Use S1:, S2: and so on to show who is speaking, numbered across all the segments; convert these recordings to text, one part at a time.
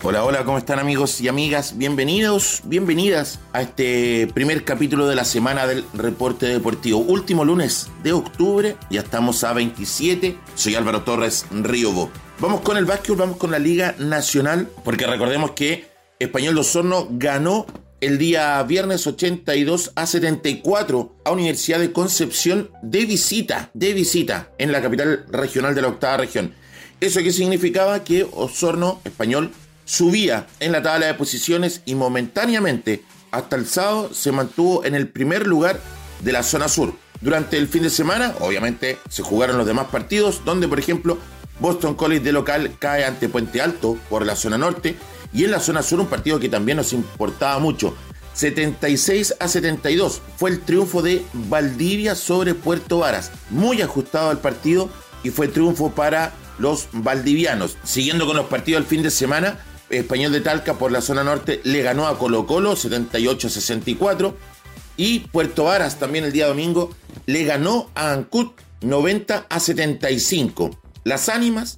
S1: Hola, hola, ¿cómo están amigos y amigas? Bienvenidos, bienvenidas a este primer capítulo de la semana del Reporte Deportivo. Último lunes de octubre, ya estamos a 27. Soy Álvaro Torres Ríobo. Vamos con el básquetbol, vamos con la Liga Nacional, porque recordemos que Español de Osorno ganó el día viernes 82-74 a Universidad de Concepción de visita en la capital regional de la octava región. ¿Eso qué significaba? Que Osorno, Español, subía en la tabla de posiciones y momentáneamente hasta el sábado se mantuvo en el primer lugar de la zona sur. Durante el fin de semana, obviamente, se jugaron los demás partidos, donde, por ejemplo, Boston College de local cae ante Puente Alto por la zona norte, y en la zona sur un partido que también nos importaba mucho. 76-72 fue el triunfo de Valdivia sobre Puerto Varas. Muy ajustado el partido y fue triunfo para los valdivianos. Siguiendo con los partidos del fin de semana, Español de Talca por la zona norte le ganó a Colo Colo 78-64 y Puerto Varas también el día domingo le ganó a Ancud 90-75. Las Ánimas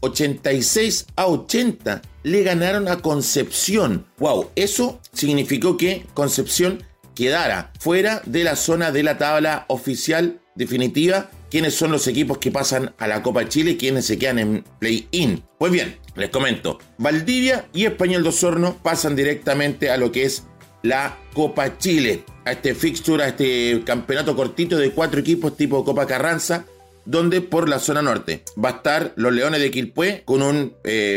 S1: 86-80 le ganaron a Concepción. Wow, eso significó que Concepción quedara fuera de la zona de la tabla oficial definitiva. ¿Quiénes son los equipos que pasan a la Copa Chile y quiénes se quedan en play-in? Pues bien, les comento. Valdivia y Español de Osorno pasan directamente a lo que es la Copa Chile, a este fixture, a este campeonato cortito de 4 equipos tipo Copa Carranza, donde por la zona norte va a estar los Leones de Quilpué con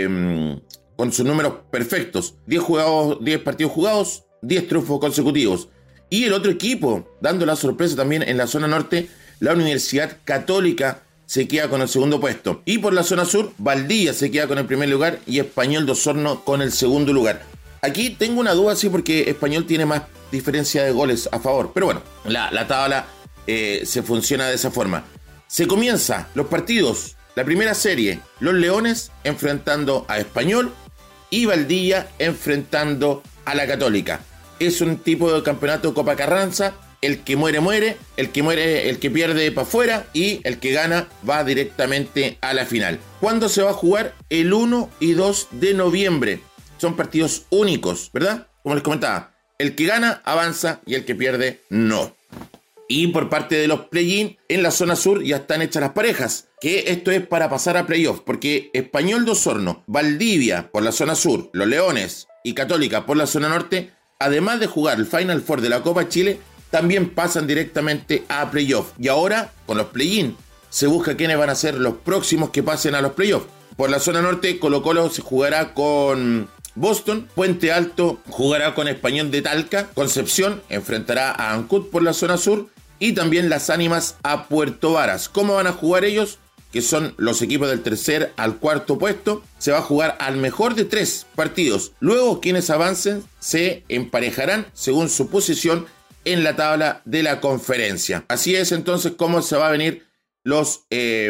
S1: sus números perfectos. 10 partidos jugados, 10 triunfos consecutivos. Y el otro equipo, dando la sorpresa también en la zona norte, la Universidad Católica se queda con el segundo puesto. Y por la zona sur, Valdivia se queda con el primer lugar y Español de Osorno con el segundo lugar. Aquí tengo una duda, sí, porque Español tiene más diferencia de goles a favor. Pero bueno, la tabla se funciona de esa forma. Se comienza los partidos, la primera serie, los Leones enfrentando a Español y Valdivia enfrentando a la Católica. Es un tipo de campeonato Copa Carranza. El que muere, el que pierde para afuera y el que gana va directamente a la final. ¿Cuándo se va a jugar? El 1 y 2 de noviembre. Son partidos únicos, ¿verdad? Como les comentaba, el que gana avanza y el que pierde no. Y por parte de los play-in, en la zona sur ya están hechas las parejas, que esto es para pasar a playoff, porque Español de Osorno, Valdivia por la zona sur, los Leones y Católica por la zona norte, además de jugar el Final Four de la Copa Chile, también pasan directamente a playoff. Y ahora, con los play-in, se busca quiénes van a ser los próximos que pasen a los playoffs. Por la zona norte, Colo Colo se jugará con Boston, Puente Alto jugará con Español de Talca, Concepción enfrentará a Ancud por la zona sur y también las Ánimas a Puerto Varas. ¿Cómo van a jugar ellos? Que son los equipos del tercer al cuarto puesto. Se va a jugar al mejor de 3 partidos. Luego, quienes avancen se emparejarán según su posición en la tabla de la conferencia. Así es entonces cómo se va a venir los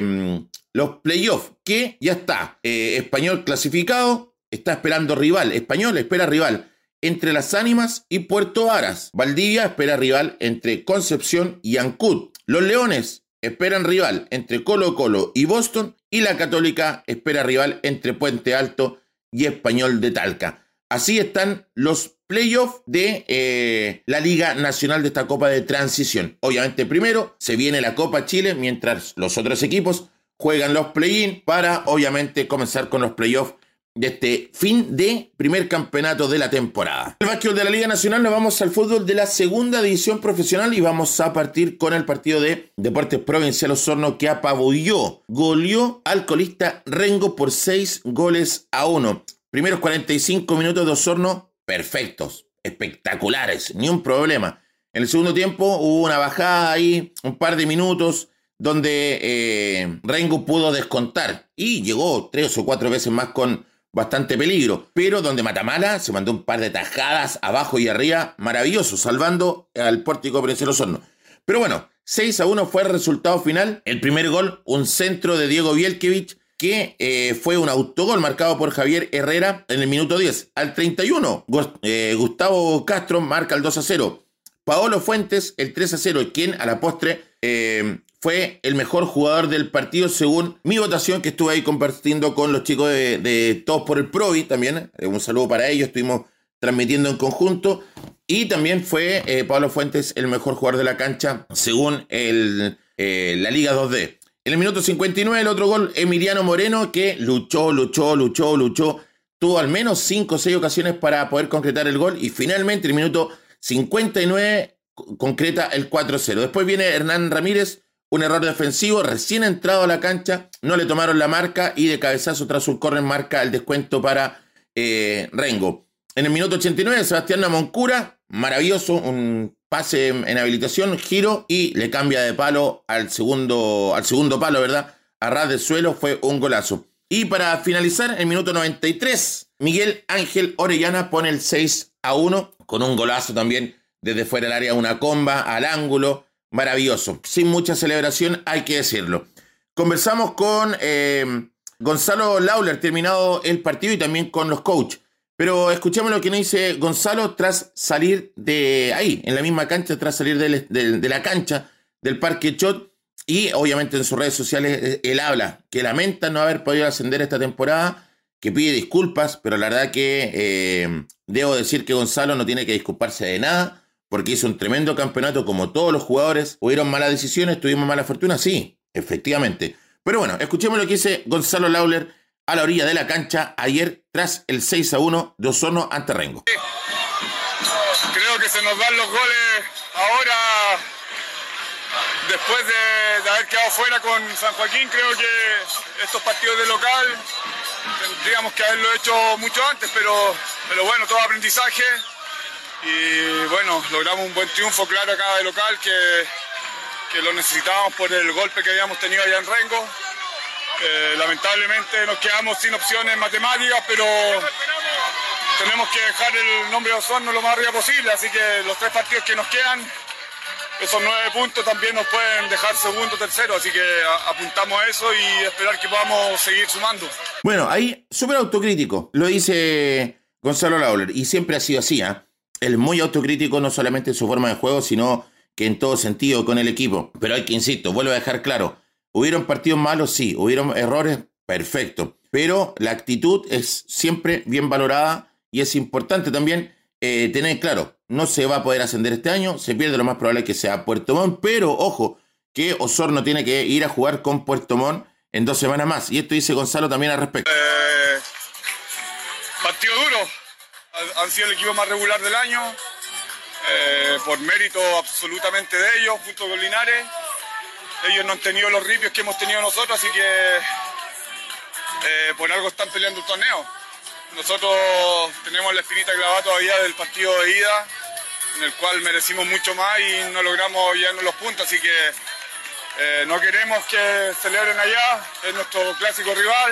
S1: playoffs, que ya está. Español clasificado, está esperando rival. Español espera rival entre las Ánimas y Puerto Varas. Valdivia espera rival entre Concepción y Ancud. Los Leones esperan rival entre Colo Colo y Boston. Y la Católica espera rival entre Puente Alto y Español de Talca. Así están los playoffs de la Liga Nacional de esta Copa de Transición. Obviamente primero se viene la Copa Chile, mientras los otros equipos juegan los play-in para obviamente comenzar con los playoffs de este fin de primer campeonato de la temporada. El básquetbol de la Liga Nacional, nos vamos al fútbol de la segunda división profesional y vamos a partir con el partido de Deportes Provincial Osorno, que goleó al colista Rengo por 6-1. Primeros 45 minutos de Osorno, perfectos, espectaculares, ni un problema. En el segundo tiempo hubo una bajada ahí, un par de minutos, donde Rengo pudo descontar y llegó 3 o 4 veces más con bastante peligro, pero donde Matamala se mandó un par de tajadas abajo y arriba, maravilloso, salvando al Pórtico Provincial Osorno. Pero bueno, 6-1 fue el resultado final. El primer gol, un centro de Diego Bielkiewicz, que fue un autogol marcado por Javier Herrera en el minuto 10. Al 31, Gustavo Castro marca el 2-0. Paolo Fuentes el 3-0, quien a la postre fue el mejor jugador del partido según mi votación, que estuve ahí compartiendo con los chicos de Todos por el Provi también. Un saludo para ellos, estuvimos transmitiendo en conjunto. Y también fue Pablo Fuentes el mejor jugador de la cancha según la Liga 2D. En el minuto 59 el otro gol, Emiliano Moreno, que luchó. Tuvo al menos 5 o 6 ocasiones para poder concretar el gol. Y finalmente en el minuto 59 concreta el 4-0. Después viene Hernán Ramírez, un error defensivo, recién entrado a la cancha, no le tomaron la marca y de cabezazo tras un córner marca el descuento para Rengo. En el minuto 89, Sebastián Namoncura, maravilloso, un pase en habilitación, giro y le cambia de palo al segundo palo, ¿verdad? A ras del suelo, fue un golazo. Y para finalizar, en el minuto 93, Miguel Ángel Orellana pone el 6-1 con un golazo también desde fuera del área, una comba al ángulo, maravilloso. Sin mucha celebración, hay que decirlo. Conversamos con Gonzalo Lawler, terminado el partido, y también con los coaches. Pero escuchemos lo que nos dice Gonzalo tras salir de ahí, en la misma cancha, tras salir de la cancha del Parque Chot. Y obviamente en sus redes sociales él habla que lamenta no haber podido ascender esta temporada, que pide disculpas, pero la verdad que debo decir que Gonzalo no tiene que disculparse de nada, porque hizo un tremendo campeonato como todos los jugadores. ¿Hubieron malas decisiones? ¿Tuvimos mala fortuna? Sí, efectivamente. Pero bueno, escuchemos lo que dice Gonzalo Lawler a la orilla de la cancha ayer tras el 6-1 de Osorno ante Rengo.
S2: Creo que se nos dan los goles ahora, después de haber quedado fuera con San Joaquín. Creo que estos partidos de local tendríamos que haberlo hecho mucho antes, pero bueno, todo aprendizaje. Y bueno, logramos un buen triunfo, claro, acá de local, que lo necesitábamos por el golpe que habíamos tenido allá en Rengo. Lamentablemente nos quedamos sin opciones matemáticas, pero tenemos que dejar el nombre de Osorno lo más arriba posible, así que los 3 partidos que nos quedan, esos 9 puntos también nos pueden dejar segundo, tercero, así que apuntamos a eso y esperar que podamos seguir sumando.
S1: Bueno, ahí súper autocrítico, lo dice Gonzalo Lawler, y siempre ha sido así, ¿eh? Él es muy autocrítico, no solamente en su forma de juego, sino que en todo sentido con el equipo. Pero hay que, insisto, vuelvo a dejar claro, ¿hubieron partidos malos? Sí. ¿Hubieron errores? Perfecto. Pero la actitud es siempre bien valorada y es importante también tener claro, no se va a poder ascender este año, se pierde, lo más probable que sea Puerto Montt, pero ojo, que Osorno tiene que ir a jugar con Puerto Montt en 2 semanas más. Y esto dice Gonzalo también al respecto.
S2: Partido duro. Han sido el equipo más regular del año, por mérito absolutamente de ellos, junto con Linares. Ellos no han tenido los ripios que hemos tenido nosotros, así que por algo están peleando el torneo. Nosotros tenemos la espinita clavada todavía del partido de ida, en el cual merecimos mucho más y no logramos llevarnos los puntos, así que no queremos que celebren allá, es nuestro clásico rival.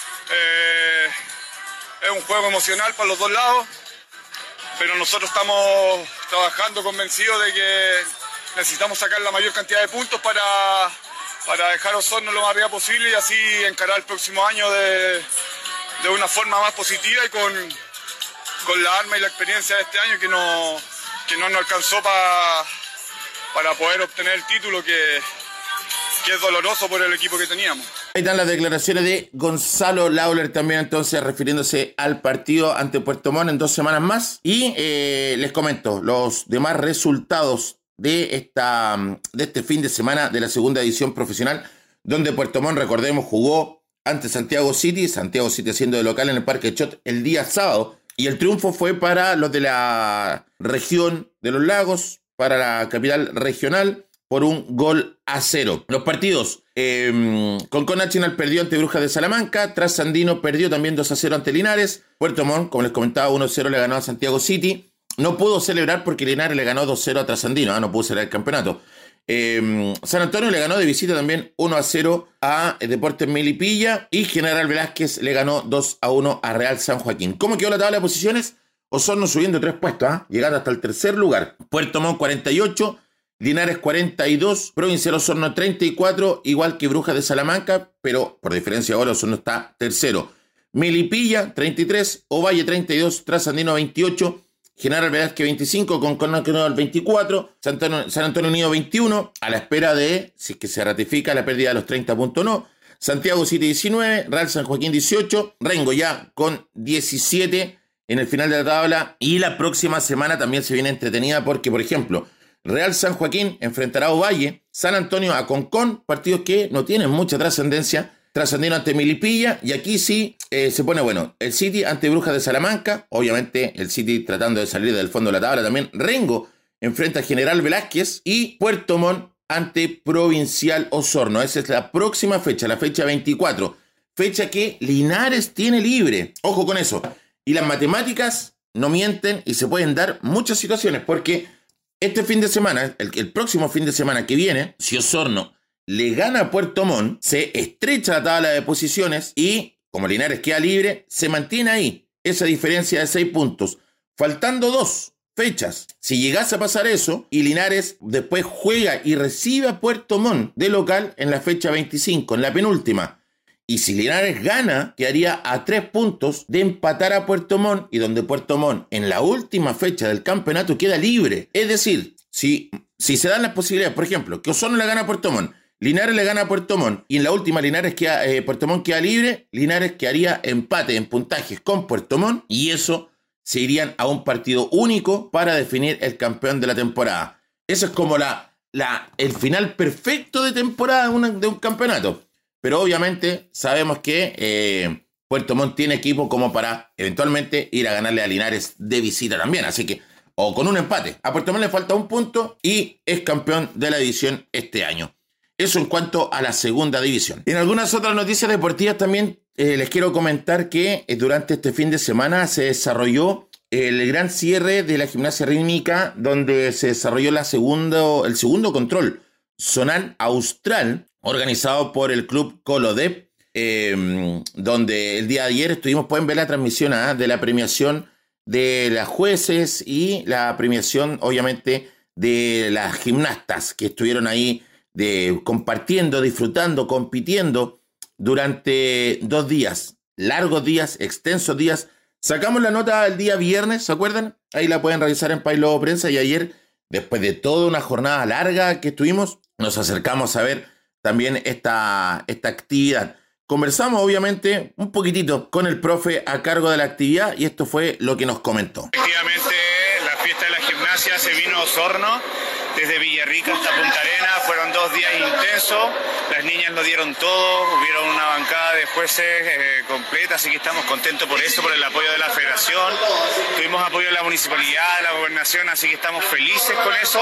S2: Es un juego emocional para los dos lados, pero nosotros estamos trabajando convencidos de que necesitamos sacar la mayor cantidad de puntos para dejar a Osorno lo más arriba posible y así encarar el próximo año de una forma más positiva y con la arma y la experiencia de este año que no nos alcanzó para poder obtener el título que es doloroso por el equipo que teníamos.
S1: Ahí están las declaraciones de Gonzalo Lawler también, entonces refiriéndose al partido ante Puerto Montt en 2 semanas más. Y les comento los demás resultados de este fin de semana de la segunda edición profesional, donde Puerto Montt, recordemos, jugó ante Santiago City siendo de local en el Parque Chot el día sábado. Y el triunfo fue para los de la región de los lagos, para la capital regional, por 1-0. Los partidos, Concón Nacional perdió ante Brujas de Salamanca, Trasandino perdió también 2-0 ante Linares, Puerto Montt, como les comentaba, 1-0 le ganó a Santiago City, no pudo celebrar porque Linares le ganó 2-0 a Trasandino, no pudo celebrar el campeonato. San Antonio le ganó de visita también 1-0 a Deportes Melipilla y General Velázquez le ganó 2-1 a Real San Joaquín. ¿Cómo quedó la tabla de posiciones? Osorno subiendo 3 puestos, llegando hasta el 3er lugar. Puerto Montt 48, Linares 42, Provincial Osorno 34, igual que Brujas de Salamanca, pero por diferencia de goles Osorno está tercero. Melipilla 33, Ovalle 32, Trasandino 28, General Velázquez 25, Concón 24, San Antonio Unido 21, a la espera de, si es que se ratifica la pérdida de los 30 puntos o no. Santiago City 19, Real San Joaquín 18, Rengo ya con 17 en el final de la tabla. Y la próxima semana también se viene entretenida porque, por ejemplo, Real San Joaquín enfrentará a Ovalle, San Antonio a Concón, partidos que no tienen mucha trascendencia. Trascendino ante Melipilla, y aquí sí se pone bueno. El City ante Brujas de Salamanca, obviamente el City tratando de salir del fondo de la tabla también. Rengo enfrenta a General Velázquez y Puerto Montt ante Provincial Osorno. Esa es la próxima fecha, la fecha 24. Fecha que Linares tiene libre. Ojo con eso. Y las matemáticas no mienten y se pueden dar muchas situaciones, porque este fin de semana, el próximo fin de semana que viene, si Osorno le gana a Puerto Montt, se estrecha la tabla de posiciones y, como Linares queda libre, se mantiene ahí esa diferencia de 6 puntos. Faltando 2 fechas. Si llegase a pasar eso y Linares después juega y recibe a Puerto Montt de local en la fecha 25, en la penúltima. Y si Linares gana, quedaría a 3 puntos de empatar a Puerto Montt, y donde Puerto Montt en la última fecha del campeonato queda libre. Es decir, si se dan las posibilidades, por ejemplo, que Osorno le gana a Puerto Montt, Linares le gana a Puerto Montt y en la última Puerto Montt queda libre, Linares quedaría empate en puntajes con Puerto Montt y eso se irían a un partido único para definir el campeón de la temporada. Eso es como el final perfecto de temporada de un campeonato. Pero obviamente sabemos que Puerto Montt tiene equipo como para eventualmente ir a ganarle a Linares de visita también. Así que, o con un empate. A Puerto Montt le falta 1 punto y es campeón de la división este año. Eso en cuanto a la segunda división. En algunas otras noticias deportivas también les quiero comentar que durante este fin de semana se desarrolló el gran cierre de la gimnasia rítmica, donde se desarrolló el segundo control zonal austral organizado por el club Colodep, donde el día de ayer pueden ver la transmisión de la premiación de las jueces y la premiación obviamente de las gimnastas que estuvieron ahí compartiendo, disfrutando, compitiendo durante 2 días, largos días, extensos días. Sacamos la nota el día viernes, ¿se acuerdan? Ahí la pueden revisar en País Lobo Prensa, y ayer, después de toda una jornada larga que estuvimos, nos acercamos a ver también esta actividad. Conversamos obviamente un poquitito con el profe a cargo de la actividad y esto fue lo que nos comentó.
S3: Efectivamente, la fiesta de la gimnasia se vino a Osorno, desde Villarrica hasta Punta Arenas. Fueron 2 días intensos, las niñas lo dieron todo, hubieron una bancada de jueces completa, así que estamos contentos por eso, por el apoyo de la federación. Tuvimos apoyo de la municipalidad, de la gobernación, así que estamos felices con eso.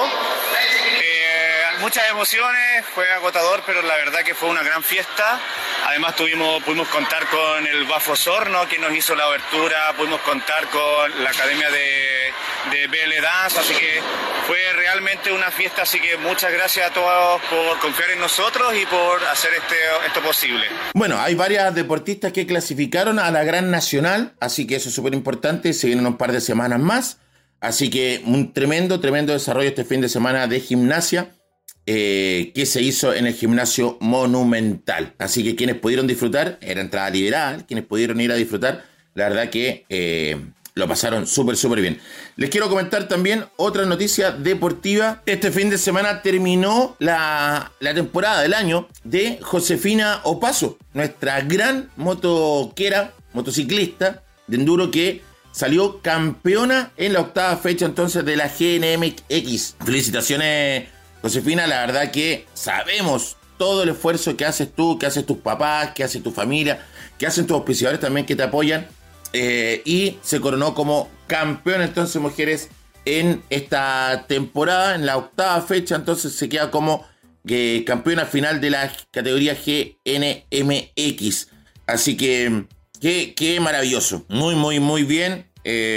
S3: Muchas emociones, fue agotador, pero la verdad que fue una gran fiesta. Además pudimos contar con el Bafo Osorno, que nos hizo la abertura, pudimos contar con la Academia de BL Dance, así que fue realmente una fiesta, así que muchas gracias a todos por confiar en nosotros y por hacer esto posible.
S1: Bueno, hay varias deportistas que clasificaron a la Gran Nacional, así que eso es súper importante, se vienen un par de semanas más, así que un tremendo desarrollo este fin de semana de gimnasia, que se hizo en el gimnasio Monumental. Así que quienes pudieron disfrutar, era entrada liberal, quienes pudieron ir a disfrutar, la verdad que lo pasaron súper bien. Les quiero comentar también otra noticia deportiva. Este fin de semana terminó la temporada del año de Josefina Opaso, nuestra gran motociclista de enduro que salió campeona en la 8ª fecha entonces de la GNMX. Felicitaciones, Josefina, la verdad que sabemos todo el esfuerzo que haces tú, que haces tus papás, que hace tu familia, que hacen tus auspiciadores también que te apoyan, y se coronó como campeona entonces mujeres en esta temporada, en la 8ª fecha, entonces se queda como campeona final de la categoría GNMX. Así que qué maravilloso, muy bien.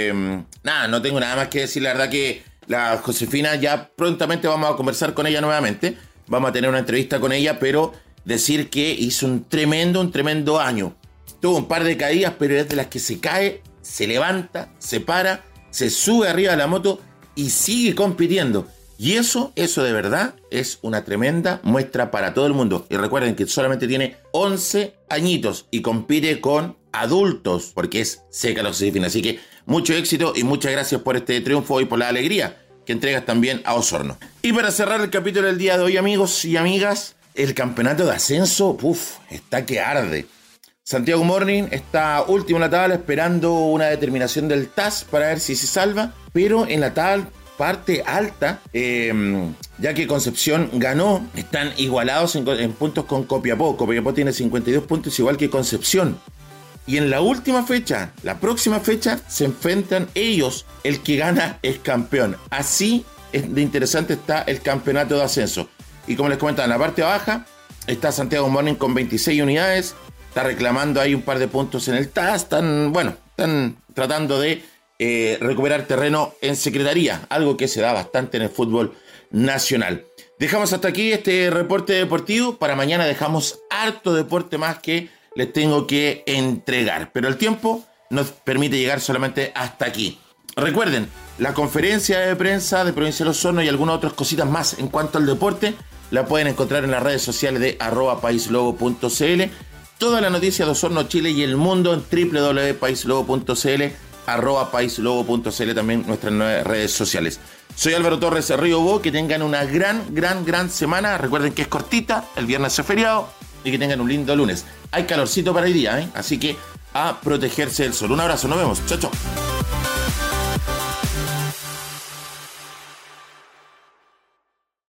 S1: No tengo nada más que decir, la verdad que la Josefina ya prontamente vamos a conversar con ella nuevamente, vamos a tener una entrevista con ella, pero decir que hizo un tremendo año. Tuvo un par de caídas, pero es de las que se cae, se levanta, se para, se sube arriba de la moto y sigue compitiendo. Y eso de verdad es una tremenda muestra para todo el mundo. Y recuerden que solamente tiene 11 añitos y compite con adultos, porque es seca la Josefina. Así que mucho éxito y muchas gracias por este triunfo y por la alegría que entregas también a Osorno. Y para cerrar el capítulo del día de hoy, amigos y amigas, el campeonato de ascenso, está que arde. Santiago Morning está último en la tabla esperando una determinación del TAS para ver si se salva, pero en la tabla parte alta, ya que Concepción ganó, están igualados en puntos con Copiapó. Copiapó tiene 52 puntos, igual que Concepción. Y en la última fecha, la próxima fecha, se enfrentan ellos. El que gana es campeón. Así de interesante está el campeonato de ascenso. Y como les comentaba, en la parte baja está Santiago Morning con 26 unidades. Está reclamando ahí un par de puntos en el TAS. Están tratando de recuperar terreno en secretaría. Algo que se da bastante en el fútbol nacional. Dejamos hasta aquí este reporte deportivo. Para mañana dejamos harto deporte más que les tengo que entregar, pero el tiempo nos permite llegar solamente hasta aquí. Recuerden, la conferencia de prensa de Provincia de Osorno y algunas otras cositas más en cuanto al deporte la pueden encontrar en las redes sociales de @paislobo.cl. Toda la noticia de Osorno, Chile y el mundo en www.paislobo.cl, @paislobo.cl, también nuestras redes sociales. Soy Álvaro Torres Río, que tengan una gran semana. Recuerden que es cortita, el viernes es feriado, y que tengan un lindo lunes. Hay calorcito para hoy día, así que a protegerse del sol. Un abrazo, nos vemos. Chao, chao.